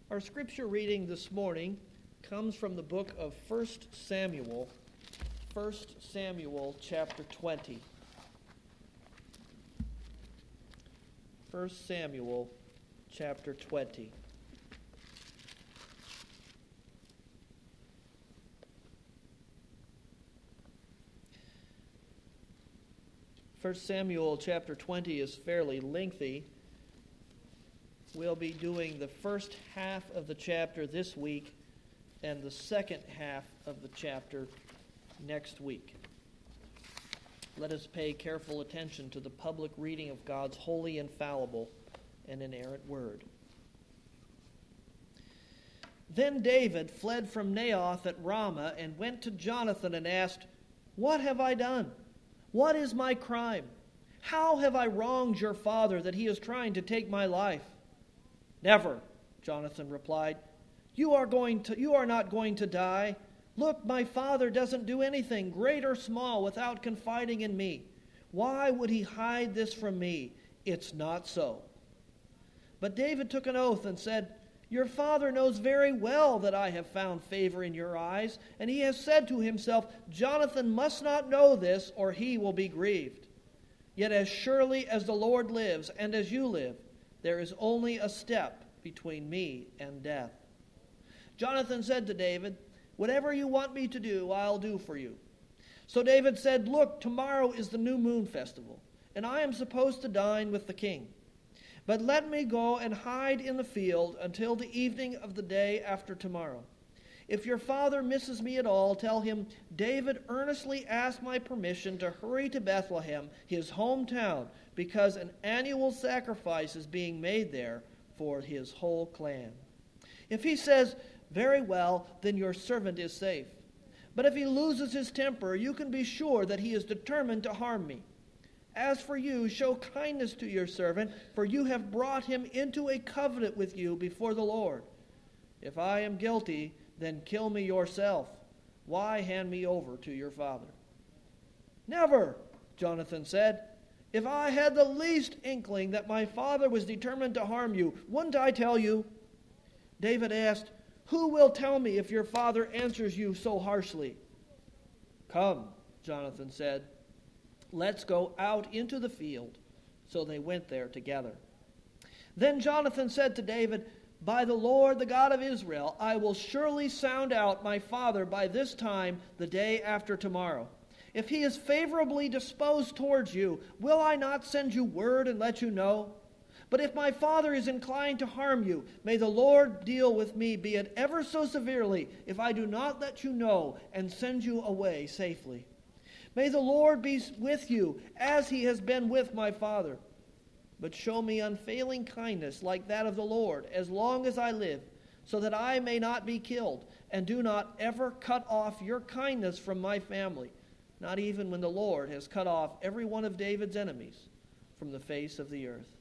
Our scripture reading this morning comes from the book of 1 Samuel chapter 20. 1 Samuel chapter 20. First Samuel chapter 20 is fairly lengthy. We'll be doing the first half of the chapter this week and the second half of the chapter next week. Let us pay careful attention to the public reading of God's holy, infallible, and inerrant word. Then David fled from Naioth at Ramah and went to Jonathan and asked, "What have I done? What is my crime? How have I wronged your father that he is trying to take my life?" "Never," Jonathan replied. You are not going to die. Look, my father doesn't do anything, great or small, without confiding in me. Why would he hide this from me? It's not so." But David took an oath and said, "Your father knows very well that I have found favor in your eyes, and he has said to himself, 'Jonathan must not know this, or he will be grieved.' Yet as surely as the Lord lives, and as you live, there is only a step between me and death." Jonathan said to David, "Whatever you want me to do, I'll do for you." So David said, "Look, tomorrow is the new moon festival, and I am supposed to dine with the king. But let me go and hide in the field until the evening of the day after tomorrow. If your father misses me at all, tell him, 'David earnestly asked my permission to hurry to Bethlehem, his hometown, because an annual sacrifice is being made there for his whole clan.' If he says, 'Very well,' then your servant is safe. But if he loses his temper, you can be sure that he is determined to harm me. As for you, show kindness to your servant, for you have brought him into a covenant with you before the Lord. If I am guilty, then kill me yourself. Why hand me over to your father?" "Never," Jonathan said. "If I had the least inkling that my father was determined to harm you, wouldn't I tell you?" David asked, "Who will tell me if your father answers you so harshly?" "Come," Jonathan said, "let's go out into the field." So they went there together. Then Jonathan said to David, "By the Lord, the God of Israel, I will surely sound out my father by this time the day after tomorrow. If he is favorably disposed towards you, will I not send you word and let you know? But if my father is inclined to harm you, may the Lord deal with me, be it ever so severely, if I do not let you know and send you away safely. May the Lord be with you, as he has been with my father. But show me unfailing kindness like that of the Lord, as long as I live, so that I may not be killed, and do not ever cut off your kindness from my family, not even when the Lord has cut off every one of David's enemies from the face of the earth."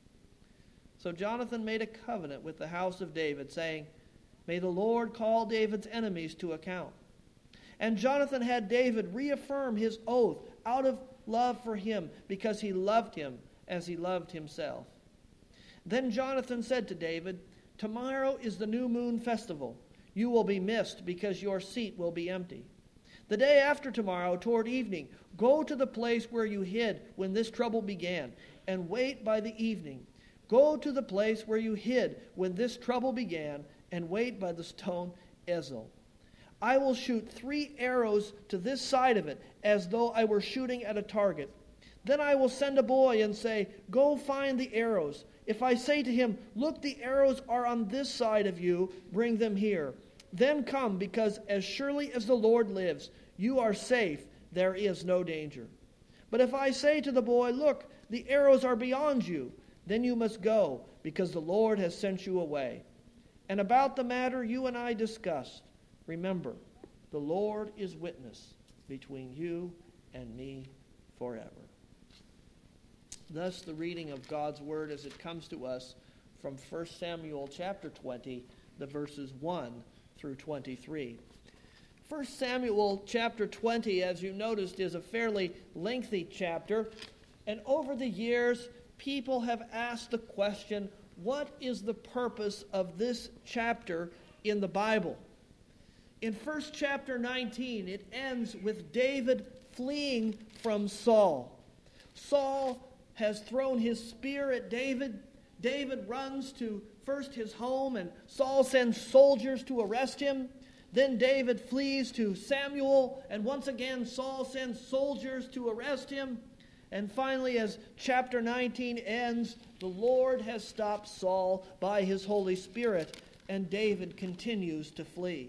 So Jonathan made a covenant with the house of David, saying, "May the Lord call David's enemies to account." And Jonathan had David reaffirm his oath out of love for him, because he loved him as he loved himself. Then Jonathan said to David, "Tomorrow is the new moon festival. You will be missed because your seat will be empty. The day after tomorrow, toward evening, go to the place where you hid when this trouble began, and wait by the evening. Go to the place where you hid when this trouble began, and wait by the stone Ezel. I will shoot 3 arrows to this side of it, as though I were shooting at a target. Then I will send a boy and say, 'Go find the arrows.' If I say to him, 'Look, the arrows are on this side of you, bring them here.' Then come, because as surely as the Lord lives, you are safe, there is no danger. But if I say to the boy, 'Look, the arrows are beyond you,' then you must go, because the Lord has sent you away. And about the matter you and I discussed, remember, the Lord is witness between you and me forever." Thus the reading of God's word as it comes to us from 1 Samuel chapter 20, the verses 1 through 23. 1 Samuel chapter 20, as you noticed, is a fairly lengthy chapter. And over the years, people have asked the question, what is the purpose of this chapter in the Bible? In 1 chapter 19, it ends with David fleeing from Saul. Saul has thrown his spear at David. David runs to first his home, and Saul sends soldiers to arrest him. Then David flees to Samuel, and once again Saul sends soldiers to arrest him. And finally, as chapter 19 ends, the Lord has stopped Saul by his Holy Spirit, and David continues to flee.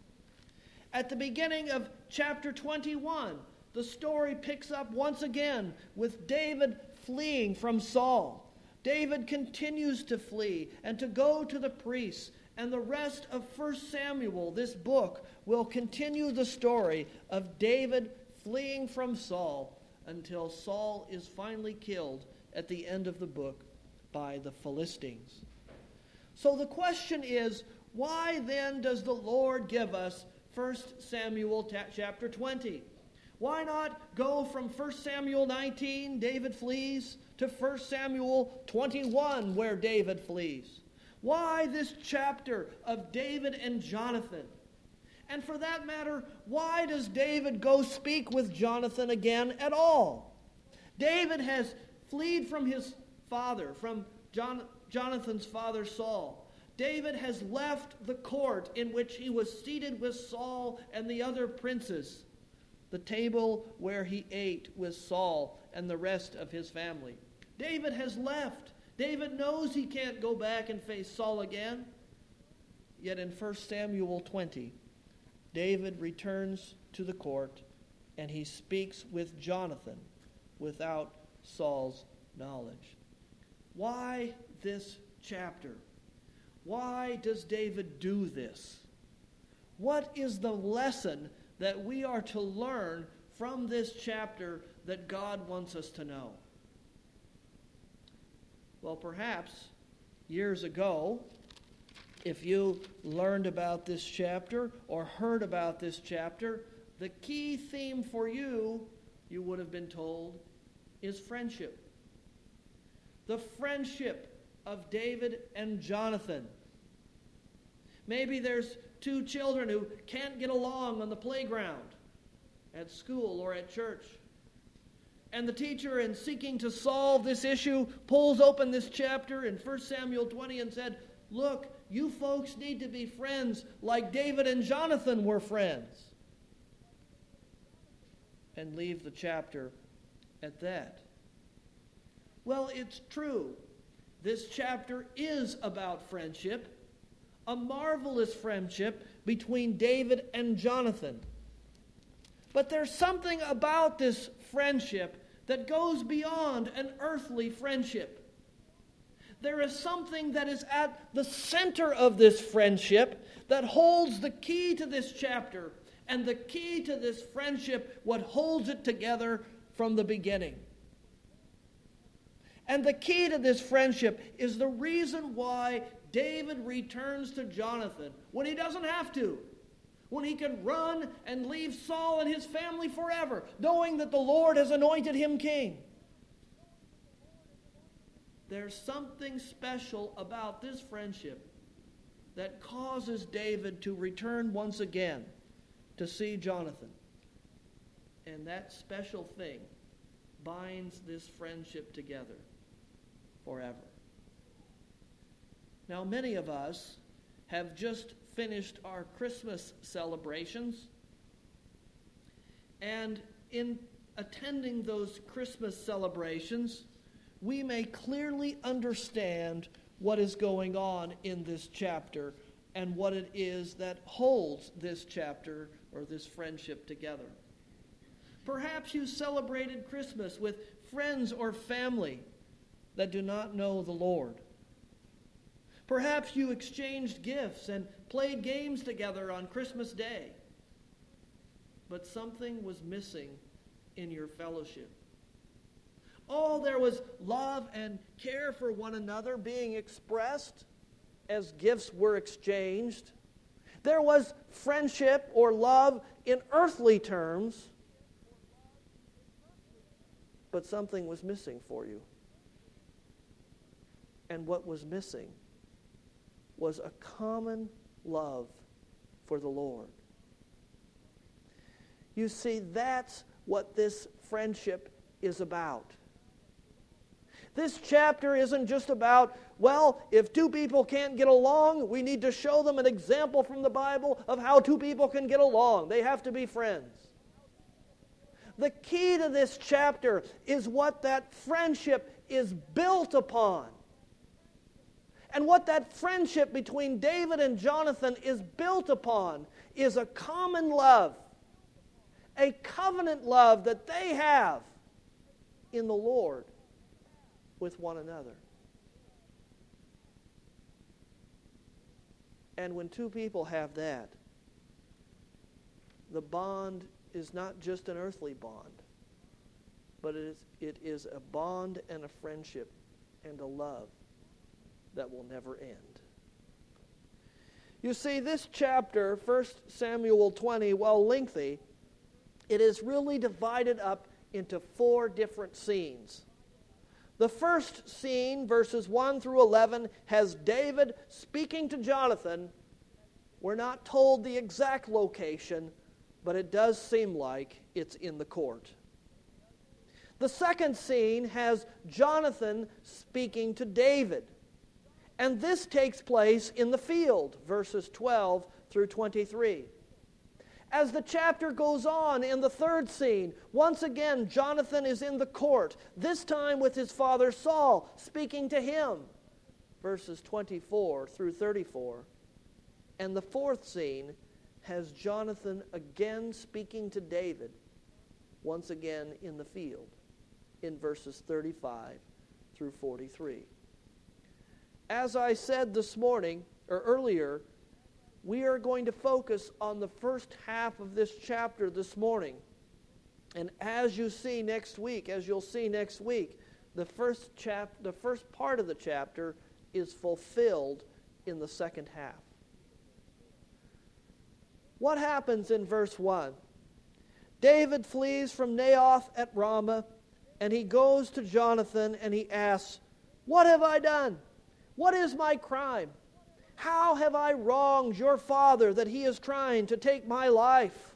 At the beginning of chapter 21, the story picks up once again with David fleeing from Saul. David continues to flee and to go to the priests, and the rest of 1 Samuel, this book, will continue the story of David fleeing from Saul until Saul is finally killed at the end of the book by the Philistines. So the question is, why then does the Lord give us 1 Samuel chapter 20? Why not go from 1 Samuel 19, David flees, to 1 Samuel 21, where David flees? Why this chapter of David and Jonathan? And for that matter, why does David go speak with Jonathan again at all? David has fled from his father, from Jonathan's father Saul. David has left the court in which he was seated with Saul and the other princes, the table where he ate with Saul and the rest of his family. David has left. David knows he can't go back and face Saul again. Yet in 1 Samuel 20, David returns to the court and he speaks with Jonathan without Saul's knowledge. Why this chapter? Why does David do this? What is the lesson that we are to learn from this chapter that God wants us to know? Well, perhaps years ago, if you learned about this chapter or heard about this chapter, the key theme for you, you would have been told, is friendship. The friendship of David and Jonathan. Maybe there's two children who can't get along on the playground, at school, or at church. And the teacher, in seeking to solve this issue, pulls open this chapter in 1 Samuel 20 and said, look, you folks need to be friends like David and Jonathan were friends. And leave the chapter at that. Well, it's true. This chapter is about friendship, a marvelous friendship between David and Jonathan. But there's something about this friendship that goes beyond an earthly friendship. There is something that is at the center of this friendship that holds the key to this chapter, and the key to this friendship, what holds it together from the beginning. And the key to this friendship is the reason why David returns to Jonathan when he doesn't have to, when he can run and leave Saul and his family forever, knowing that the Lord has anointed him king. There's something special about this friendship that causes David to return once again to see Jonathan. And that special thing binds this friendship together forever. Now, many of us have just finished our Christmas celebrations, and in attending those Christmas celebrations, we may clearly understand what is going on in this chapter and what it is that holds this chapter or this friendship together. Perhaps you celebrated Christmas with friends or family that do not know the Lord. Perhaps you exchanged gifts and played games together on Christmas Day. But something was missing in your fellowship. Oh, there was love and care for one another being expressed as gifts were exchanged. There was friendship or love in earthly terms. But something was missing for you. And what was missing was a common love for the Lord. You see, that's what this friendship is about. This chapter isn't just about, well, if two people can't get along, we need to show them an example from the Bible of how two people can get along. They have to be friends. The key to this chapter is what that friendship is built upon. And what that friendship between David and Jonathan is built upon is a common love, a covenant love that they have in the Lord with one another. And when two people have that, the bond is not just an earthly bond, but it is a bond and a friendship and a love that will never end. You see, this chapter, 1 Samuel 20, while lengthy, it is really divided up into 4 different scenes. The first scene, verses 1 through 11, has David speaking to Jonathan. We're not told the exact location, but it does seem like it's in the court. The second scene has Jonathan speaking to David. And this takes place in the field, verses 12 through 23. As the chapter goes on, in the third scene, once again Jonathan is in the court, this time with his father Saul, speaking to him, verses 24 through 34. And the fourth scene has Jonathan again speaking to David, once again in the field, in verses 35 through 43. As I said this morning, or earlier, we are going to focus on the first half of this chapter this morning. And as you'll see next week, the first part of the chapter is fulfilled in the second half. What happens in verse 1? David flees from Naioth at Ramah, and he goes to Jonathan and he asks, "What have I done? What is my crime? How have I wronged your father that he is trying to take my life?"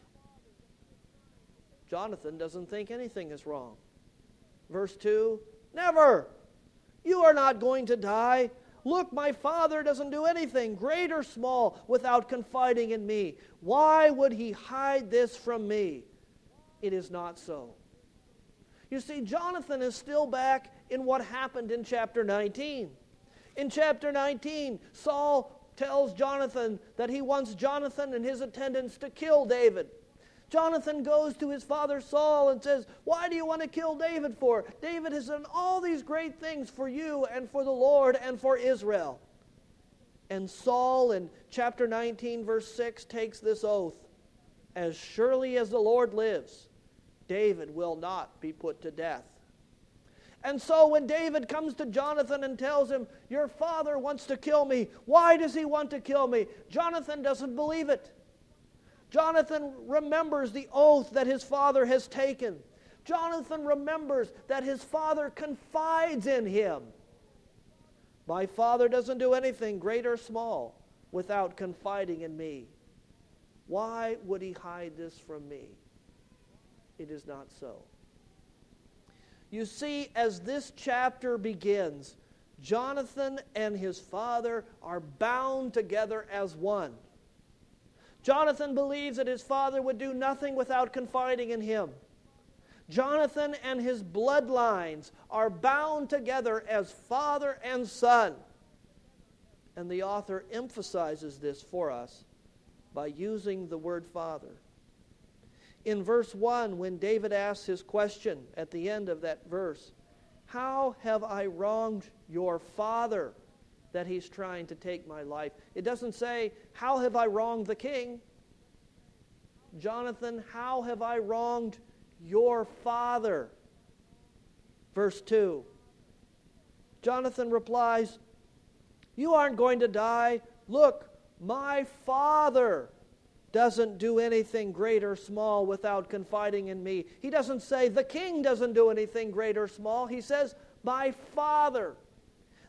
Jonathan doesn't think anything is wrong. Verse 2, "Never! You are not going to die. Look, my father doesn't do anything, great or small, without confiding in me. Why would he hide this from me? It is not so." You see, Jonathan is still back in what happened in chapter 19. In chapter 19, Saul tells Jonathan that he wants Jonathan and his attendants to kill David. Jonathan goes to his father Saul and says, "Why do you want to kill David for? David has done all these great things for you and for the Lord and for Israel." And Saul in chapter 19, verse 6, takes this oath, "As surely as the Lord lives, David will not be put to death." And so when David comes to Jonathan and tells him, "Your father wants to kill me. Why does he want to kill me?" Jonathan doesn't believe it. Jonathan remembers the oath that his father has taken. Jonathan remembers that his father confides in him. "My father doesn't do anything, great or small, without confiding in me. Why would he hide this from me? It is not so." You see, as this chapter begins, Jonathan and his father are bound together as one. Jonathan believes that his father would do nothing without confiding in him. Jonathan and his bloodlines are bound together as father and son. And the author emphasizes this for us by using the word father. In verse 1, when David asks his question at the end of that verse, "How have I wronged your father that he's trying to take my life?" It doesn't say, "How have I wronged the king?" "Jonathan, how have I wronged your father?" Verse 2, Jonathan replies, "You aren't going to die. Look, my father doesn't do anything great or small without confiding in me." He doesn't say, "The king doesn't do anything great or small." He says, "My father."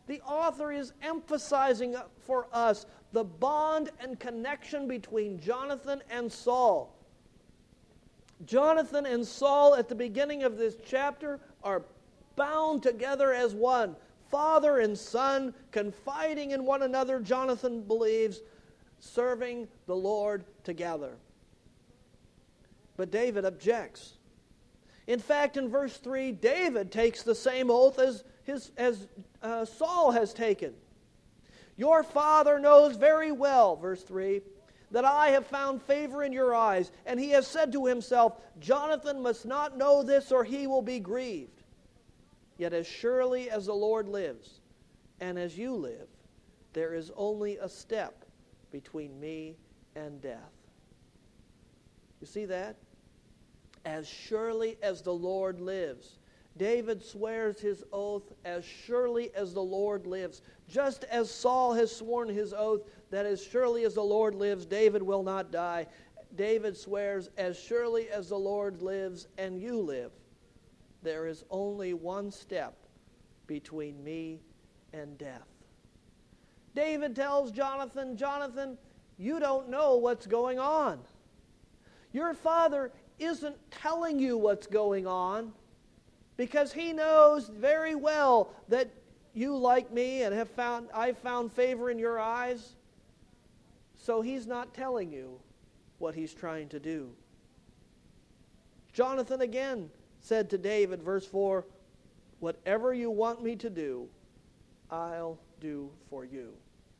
the author is emphasizing for us the bond and connection between Jonathan and Saul. Jonathan and Saul at the beginning of this chapter are bound together as one. Father and son, confiding in one another, Jonathan believes, serving the Lord together. But David objects. In fact, in verse 3, David takes the same oath as Saul has taken. Your father knows very well, verse 3, that I have found favor in your eyes. And he has said to himself, Jonathan must not know this, or he will be grieved. Yet as surely as the Lord lives, and as you live, there is only a step between me and death. You see that? As surely as the Lord lives. David swears his oath, as surely as the Lord lives. Just as Saul has sworn his oath that as surely as the Lord lives, David will not die. David swears, as surely as the Lord lives and you live, there is only one step between me and death. David tells Jonathan, Jonathan, you don't know what's going on. Your father isn't telling you what's going on because he knows very well that you like me and I've found favor in your eyes. So he's not telling you what he's trying to do. Jonathan again said to David, verse 4, whatever you want me to do, I'll do for you.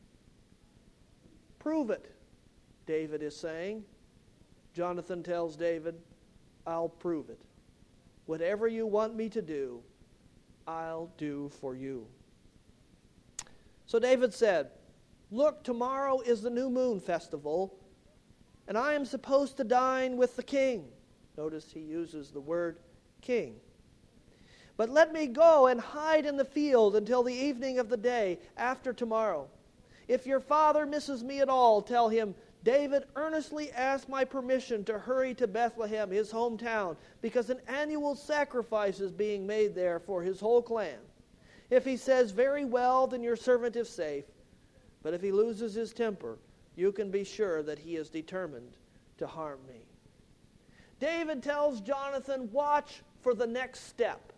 Prove it, David is saying. Jonathan tells David, I'll prove it. Whatever you want me to do, I'll do for you. So David said, look, tomorrow is the new moon festival, and I am supposed to dine with the king. Notice he uses the word king. But let me go and hide in the field until the evening of the day after tomorrow. If your father misses me at all, tell him, David earnestly asked my permission to hurry to Bethlehem, his hometown, because an annual sacrifice is being made there for his whole clan. If he says, very well, then your servant is safe. But if he loses his temper, you can be sure that he is determined to harm me. David tells Jonathan, watch for the next step.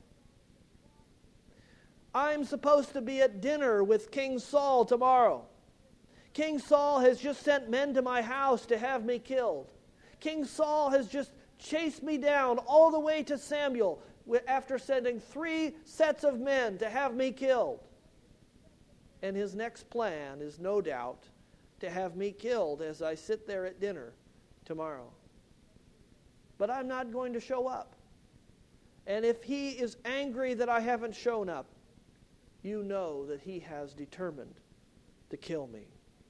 I'm supposed to be at dinner with King Saul tomorrow. King Saul has just sent men to my house to have me killed. King Saul has just chased me down all the way to Samuel after sending 3 sets of men to have me killed. And his next plan is no doubt to have me killed as I sit there at dinner tomorrow. But I'm not going to show up. And if he is angry that I haven't shown up, you know that he has determined to kill me.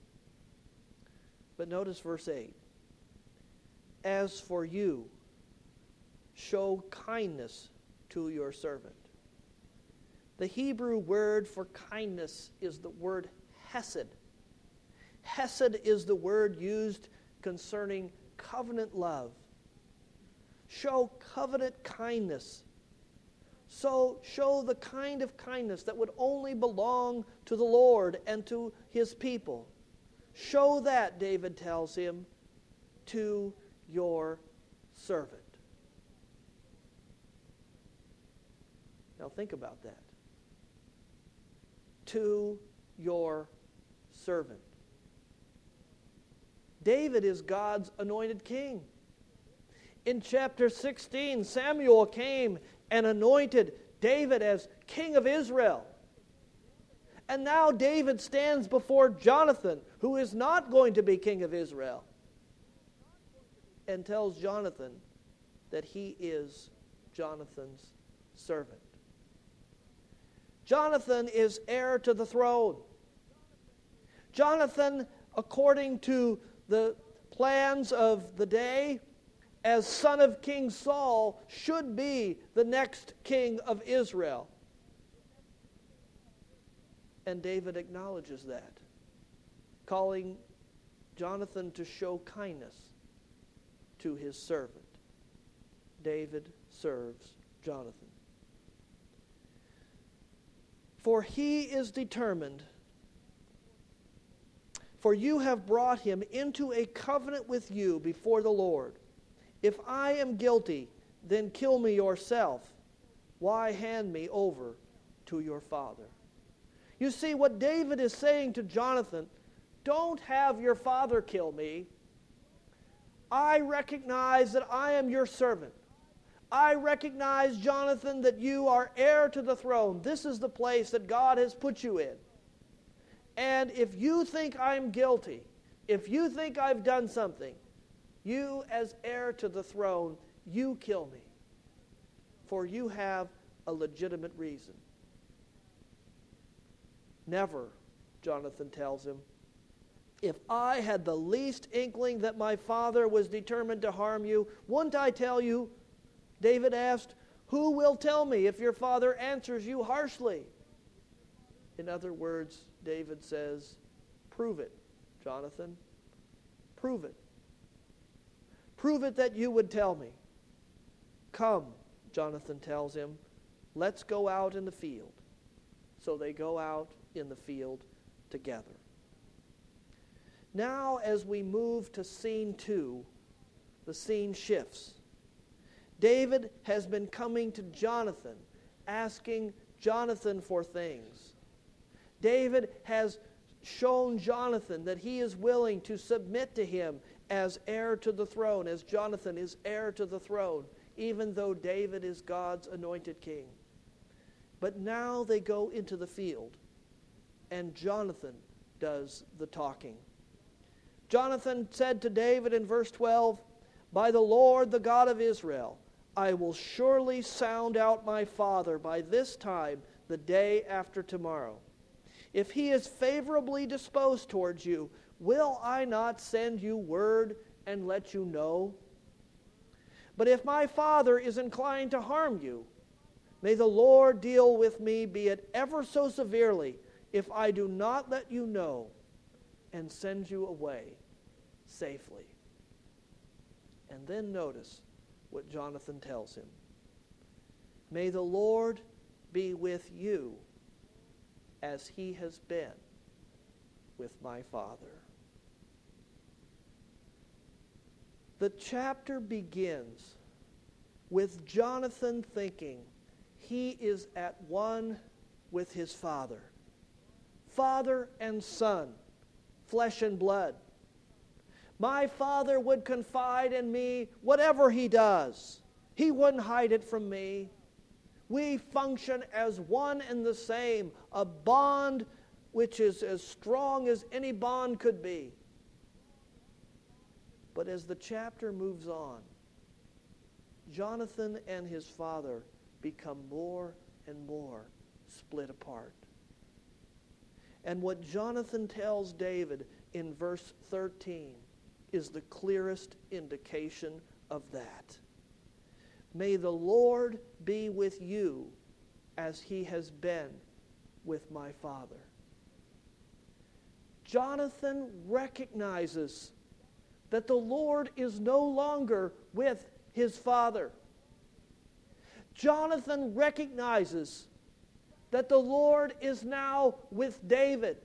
But notice verse 8. As for you, show kindness to your servant. The Hebrew word for kindness is the word hesed. Hesed is the word used concerning covenant love. Show covenant kindness. So show the kind of kindness that would only belong to the Lord and to his people. Show that, David tells him, to your servant. Now think about that. To your servant. David is God's anointed king. In chapter 16, Samuel came and anointed David as king of Israel. And now David stands before Jonathan, who is not going to be king of Israel, and tells Jonathan that he is Jonathan's servant. Jonathan is heir to the throne. Jonathan, according to the plans of the day, as son of King Saul, should be the next king of Israel. And David acknowledges that, calling Jonathan to show kindness to his servant. David serves Jonathan. For he is determined. For you have brought him into a covenant with you before the Lord. If I am guilty, then kill me yourself. Why hand me over to your father? You see, what David is saying to Jonathan, don't have your father kill me. I recognize that I am your servant. I recognize, Jonathan, that you are heir to the throne. This is the place that God has put you in. And if you think I'm guilty, if you think I've done something, you as heir to the throne, you kill me. For you have a legitimate reason. Never, Jonathan tells him, if I had the least inkling that my father was determined to harm you, wouldn't I tell you? David asked, who will tell me if your father answers you harshly? In other words, David says, prove it, Jonathan. Prove it. Prove it that you would tell me. Come, Jonathan tells him, let's go out in the field. So they go out in the field together. Now, as we move to scene 2, the scene shifts. David has been coming to Jonathan, asking Jonathan for things. David has shown Jonathan that he is willing to submit to him as heir to the throne, as Jonathan is heir to the throne, even though David is God's anointed king. But now they go into the field, and Jonathan does the talking. Jonathan said to David in verse 12, by the Lord, the God of Israel, I will surely sound out my father by this time, the day after tomorrow. If he is favorably disposed towards you, will I not send you word and let you know? But if my father is inclined to harm you, may the Lord deal with me, be it ever so severely, if I do not let you know and send you away safely. And then notice what Jonathan tells him. May the Lord be with you as he has been with my father. The chapter begins with Jonathan thinking he is at one with his father. Father and son, flesh and blood. My father would confide in me whatever he does. He wouldn't hide it from me. We function as one and the same, a bond which is as strong as any bond could be. But as the chapter moves on, Jonathan and his father become more and more split apart. And what Jonathan tells David in verse 13 is the clearest indication of that. May the Lord be with you as he has been with my father. Jonathan recognizes that the Lord is no longer with his father. Jonathan recognizes that the Lord is now with David.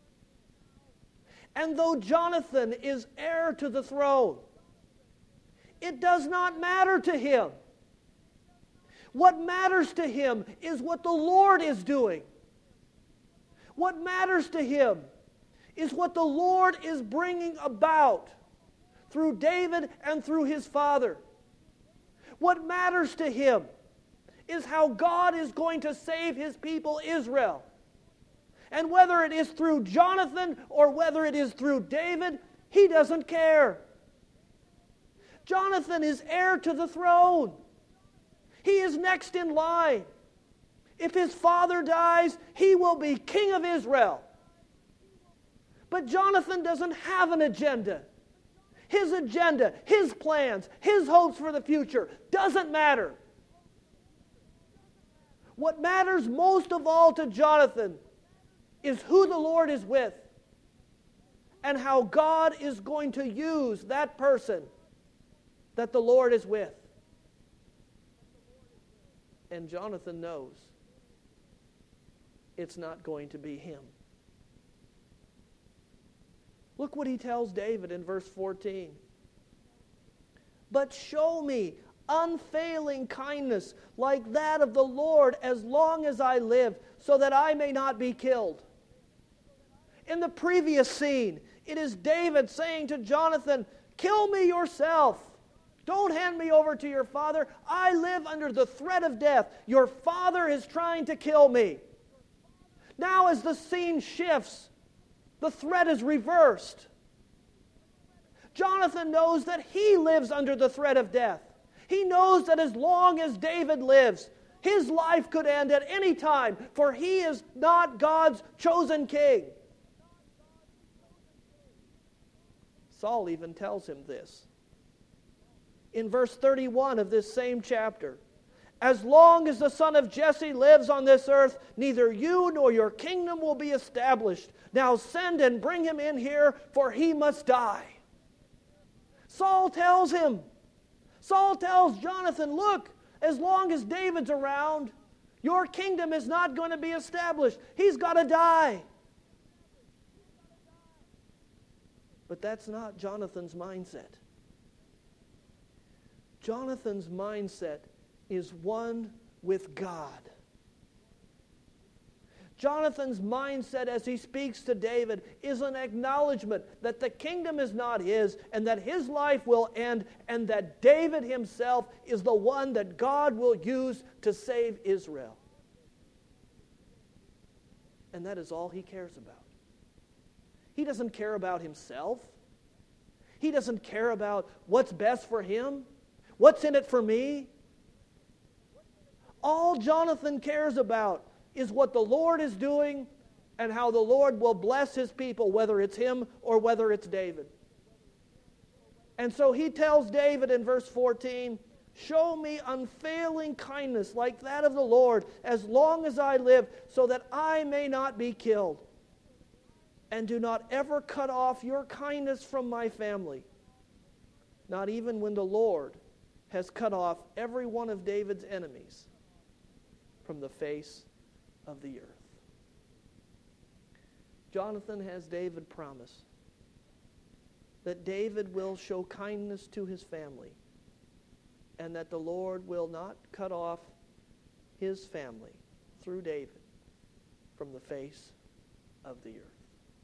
And though Jonathan is heir to the throne, it does not matter to him. What matters to him is what the Lord is doing. What matters to him is what the Lord is bringing about through David and through his father. What matters to him is how God is going to save his people Israel. And whether it is through Jonathan or whether it is through David, he doesn't care. Jonathan is heir to the throne. He is next in line. If his father dies, he will be king of Israel. But Jonathan doesn't have an agenda. His agenda, his plans, his hopes for the future doesn't matter. What matters most of all to Jonathan is who the Lord is with and how God is going to use that person that the Lord is with. And Jonathan knows. it's not going to be him. Look what he tells David in verse 14. But show me unfailing kindness like that of the Lord as long as I live, so that I may not be killed. In the previous scene, it is David saying to Jonathan, kill me yourself. Don't hand me over to your father. I live under the threat of death. Your father is trying to kill me. Now as the scene shifts, the threat is reversed. Jonathan knows that he lives under the threat of death. He knows that as long as David lives, his life could end at any time, for he is not God's chosen king. Saul even tells him this. In verse 31 of this same chapter, as long as the son of Jesse lives on this earth, neither you nor your kingdom will be established. Now send and bring him in here, for he must die. Saul tells Jonathan, look, as long as David's around, your kingdom is not going to be established. He's got to die. But that's not Jonathan's mindset. Jonathan's mindset is one with God. Jonathan's mindset as he speaks to David is an acknowledgement that the kingdom is not his and that his life will end and that David himself is the one that God will use to save Israel. And that is all he cares about. He doesn't care about himself. He doesn't care about what's best for him. What's in it for me? All Jonathan cares about is what the Lord is doing and how the Lord will bless his people, whether it's him or whether it's David. And so he tells David in verse 14, show me unfailing kindness like that of the Lord as long as I live, so that I may not be killed. And do not ever cut off your kindness from my family, not even when the Lord has cut off every one of David's enemies from the face of the earth. Jonathan has David promise that David will show kindness to his family and that the Lord will not cut off his family through David from the face of the earth.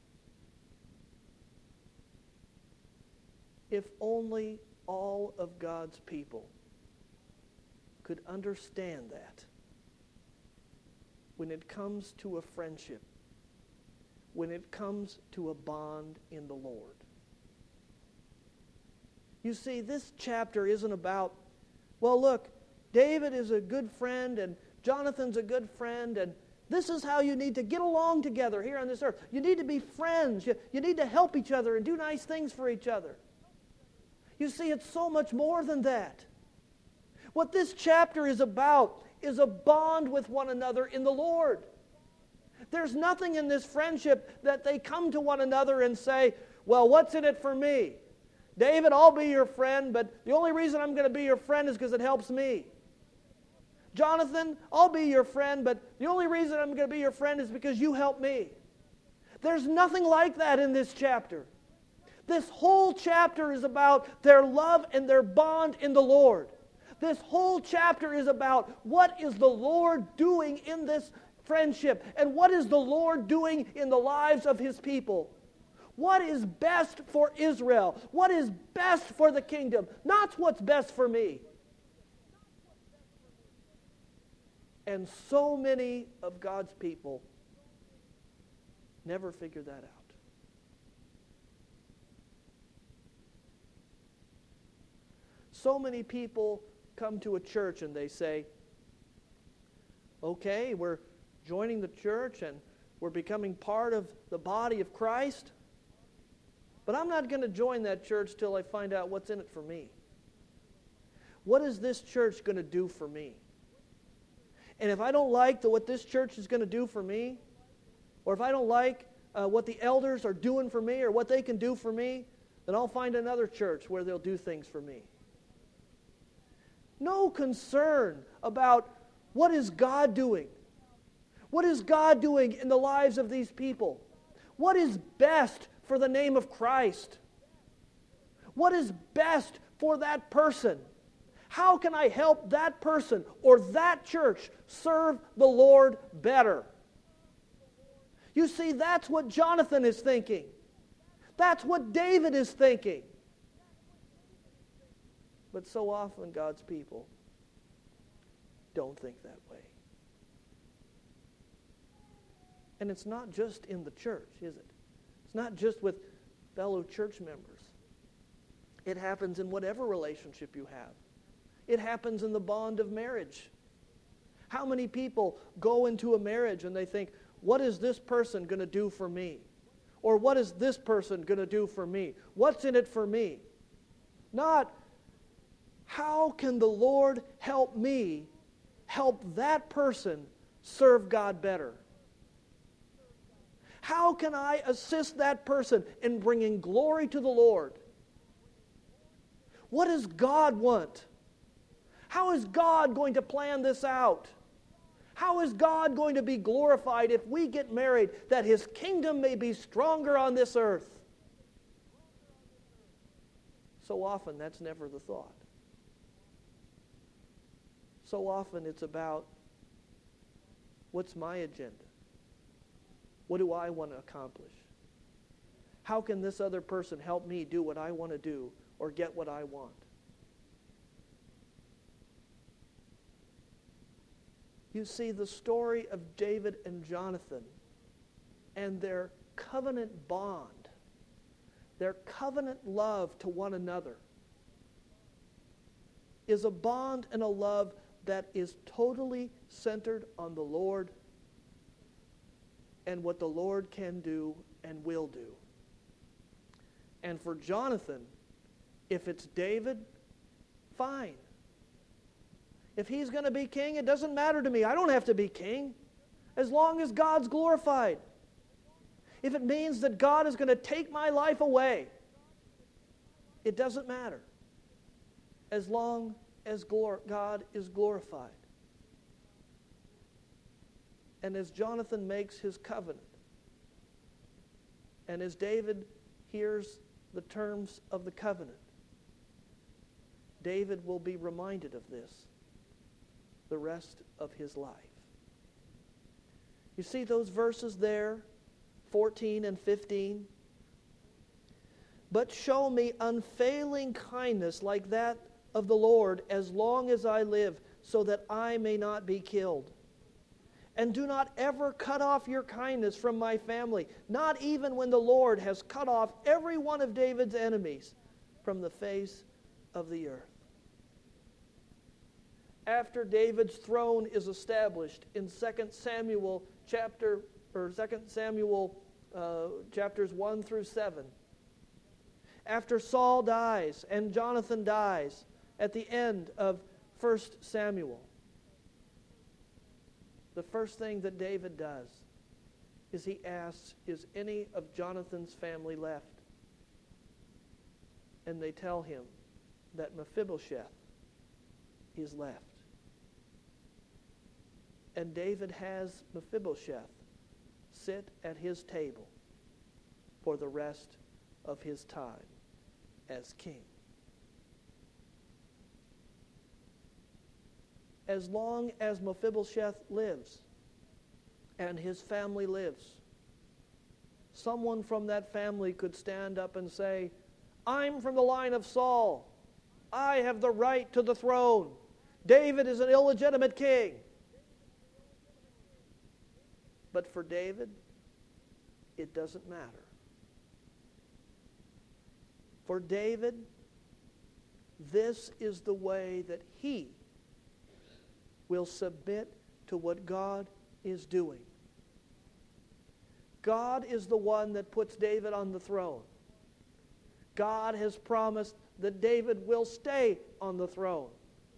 If only all of God's people could understand that when it comes to a friendship, when it comes to a bond in the Lord. You see, this chapter isn't about, well, look, David is a good friend and Jonathan's a good friend and this is how you need to get along together here on this earth. You need to be friends. You need to help each other and do nice things for each other. You see, it's so much more than that. What this chapter is about is a bond with one another in the Lord. There's nothing in this friendship that they come to one another and say, well, what's in it for me? David, I'll be your friend, but the only reason I'm going to be your friend is because it helps me. Jonathan, I'll be your friend, but the only reason I'm going to be your friend is because you help me. There's nothing like that in this chapter. This whole chapter is about their love and their bond in the Lord. This whole chapter is about what is the Lord doing in this friendship and what is the Lord doing in the lives of his people. What is best for Israel? What is best for the kingdom? Not what's best for me. And so many of God's people never figure that out. So many people come to a church and they say, okay, we're joining the church and we're becoming part of the body of Christ, but I'm not going to join that church till I find out what's in it for me. What is this church going to do for me? And if I don't like what this church is going to do for me, or if I don't like what the elders are doing for me or what they can do for me, then I'll find another church where they'll do things for me. No concern about what is God doing. What is God doing in the lives of these people? What is best for the name of Christ? What is best for that person? How can I help that person or that church serve the Lord better? You see, that's what Jonathan is thinking. That's what David is thinking. But so often God's people don't think that way. And it's not just in the church, is it? It's not just with fellow church members. It happens in whatever relationship you have. It happens in the bond of marriage. How many people go into a marriage and they think, what is this person going to do for me? Or what is this person going to do for me? What's in it for me? Not, how can the Lord help me help that person serve God better? How can I assist that person in bringing glory to the Lord? What does God want? How is God going to plan this out? How is God going to be glorified if we get married, that His kingdom may be stronger on this earth? So often that's never the thought. So often it's about, what's my agenda? What do I want to accomplish? How can this other person help me do what I want to do or get what I want? You see, the story of David and Jonathan and their covenant bond, their covenant love to one another, is a bond and a love that is totally centered on the Lord and what the Lord can do and will do. And for Jonathan, if it's David, fine. If he's going to be king, it doesn't matter to me. I don't have to be king, as long as God's glorified. If it means that God is going to take my life away, it doesn't matter, as long as God is glorified. And as Jonathan makes his covenant, and as David hears the terms of the covenant, David will be reminded of this the rest of his life. You see those verses there, 14 and 15? But show me unfailing kindness like that of the Lord as long as I live, so that I may not be killed. And do not ever cut off your kindness from my family, not even when the Lord has cut off every one of David's enemies from the face of the earth. After David's throne is established in 2 Samuel chapters 1 through 7, after Saul dies and Jonathan dies at the end of 1 Samuel, the first thing that David does is he asks, is any of Jonathan's family left? And they tell him that Mephibosheth is left. And David has Mephibosheth sit at his table for the rest of his time as king. As long as Mephibosheth lives and his family lives, someone from that family could stand up and say, I'm from the line of Saul. I have the right to the throne. David is an illegitimate king. But for David, it doesn't matter. For David, this is the way that he will submit to what God is doing. God is the one that puts David on the throne. God has promised that David will stay on the throne.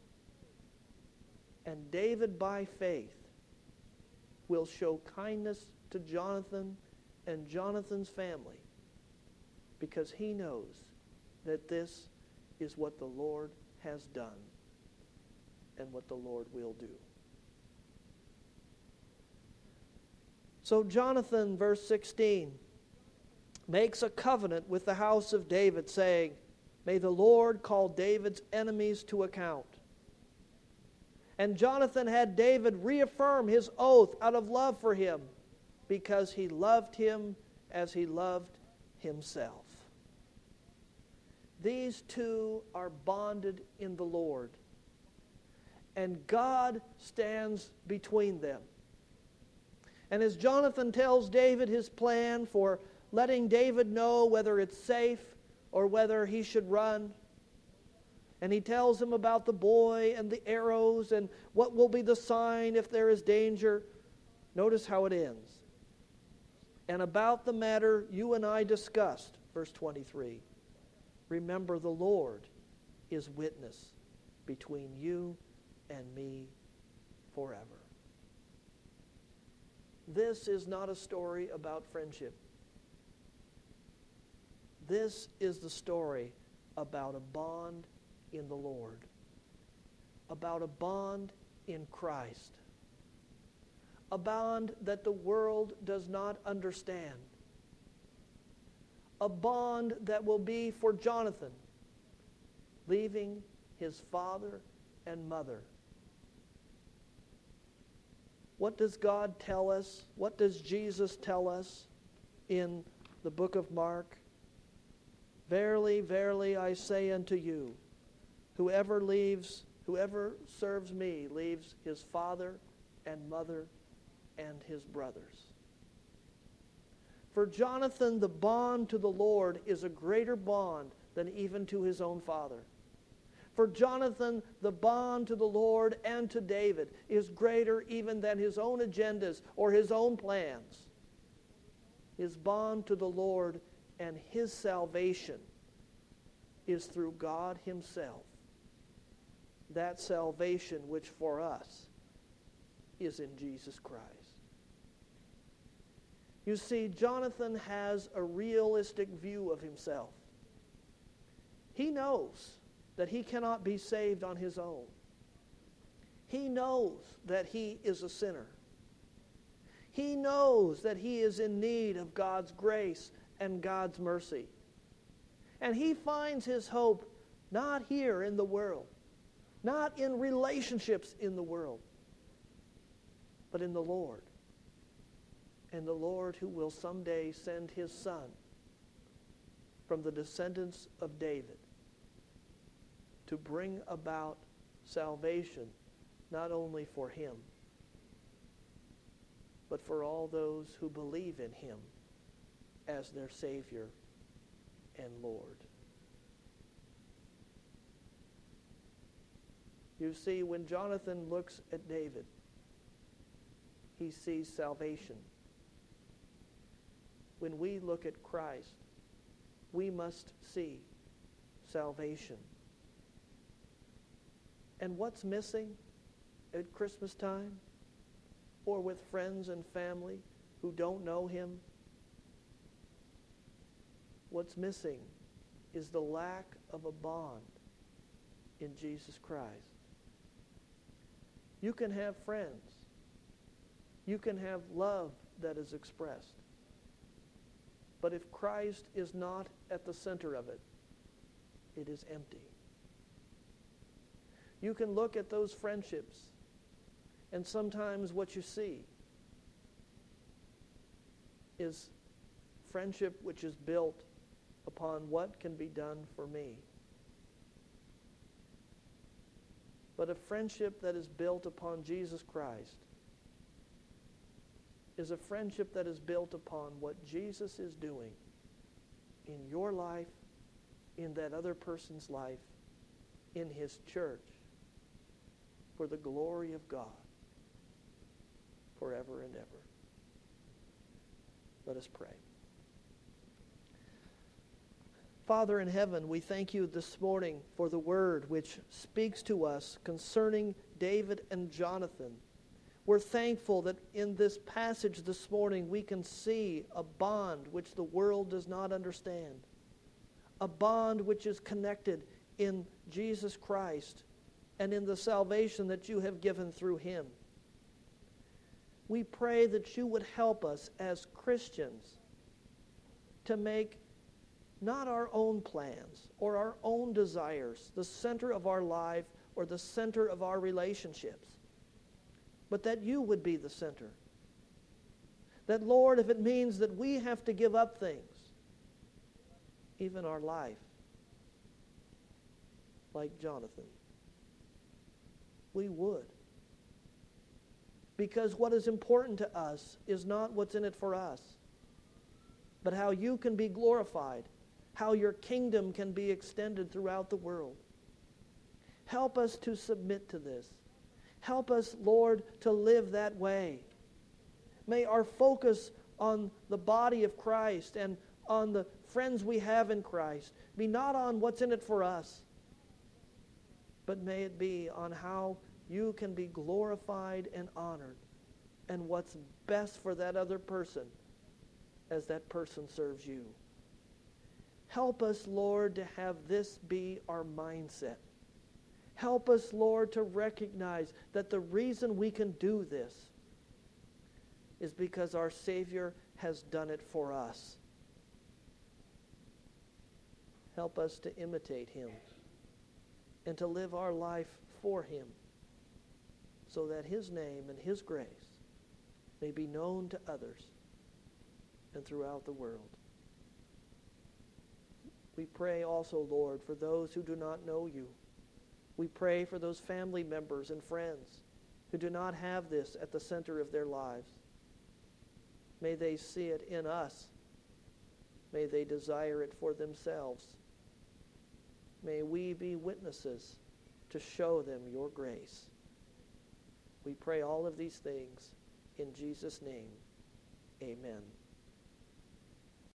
And David, by faith, will show kindness to Jonathan and Jonathan's family, because he knows that this is what the Lord has done and what the Lord will do. So Jonathan, verse 16, makes a covenant with the house of David, saying, "May the Lord call David's enemies to account." And Jonathan had David reaffirm his oath out of love for him, because he loved him as he loved himself. These two are bonded in the Lord, and God stands between them. And as Jonathan tells David his plan for letting David know whether it's safe or whether he should run, and he tells him about the boy and the arrows and what will be the sign if there is danger, notice how it ends. And about the matter you and I discussed, verse 23, remember the Lord is witness between you and me forever. This is not a story about friendship. This is the story about a bond in the Lord, about a bond in Christ, a bond that the world does not understand, a bond that will be for Jonathan, leaving his father and mother. What does God tell us? What does Jesus tell us in the book of Mark? Verily, verily, I say unto you, whoever serves me leaves his father and mother and his brothers. For Jonathan, the bond to the Lord is a greater bond than even to his own father. For Jonathan, the bond to the Lord and to David is greater even than his own agendas or his own plans. His bond to the Lord and his salvation is through God himself. That salvation which for us is in Jesus Christ. You see, Jonathan has a realistic view of himself. He knows that he cannot be saved on his own. He knows that he is a sinner. He knows that he is in need of God's grace and God's mercy. And he finds his hope not here in the world, not in relationships in the world, but in the Lord. And the Lord who will someday send his Son from the descendants of David to bring about salvation not only for him, but for all those who believe in him as their Savior and Lord. You see, when Jonathan looks at David, he sees salvation. When we look at Christ, we must see salvation. And what's missing at Christmas time or with friends and family who don't know him? What's missing is the lack of a bond in Jesus Christ. You can have friends. You can have love that is expressed. But if Christ is not at the center of it, it is empty. You can look at those friendships, and sometimes what you see is friendship which is built upon what can be done for me. But a friendship that is built upon Jesus Christ is a friendship that is built upon what Jesus is doing in your life, in that other person's life, in his church, for the glory of God, forever and ever. Let us pray. Father in heaven, we thank you this morning for the word which speaks to us concerning David and Jonathan. We're thankful that in this passage this morning we can see a bond which the world does not understand, a bond which is connected in Jesus Christ and in the salvation that you have given through him. We pray that you would help us as Christians to make not our own plans or our own desires the center of our life or the center of our relationships, but that you would be the center. That, Lord, if it means that we have to give up things, even our life, like Jonathan, we would. Because what is important to us is not what's in it for us, but how you can be glorified, how your kingdom can be extended throughout the world. Help us to submit to this. Help us, Lord, to live that way. May our focus on the body of Christ and on the friends we have in Christ be not on what's in it for us, but may it be on how you can be glorified and honored and what's best for that other person as that person serves you. Help us, Lord, to have this be our mindset. Help us, Lord, to recognize that the reason we can do this is because our Savior has done it for us. Help us to imitate him and to live our life for him so that his name and his grace may be known to others and throughout the world. We pray also, Lord, for those who do not know you. We pray for those family members and friends who do not have this at the center of their lives. May they see it in us. May they desire it for themselves. May we be witnesses to show them your grace. We pray all of these things in Jesus' name. Amen.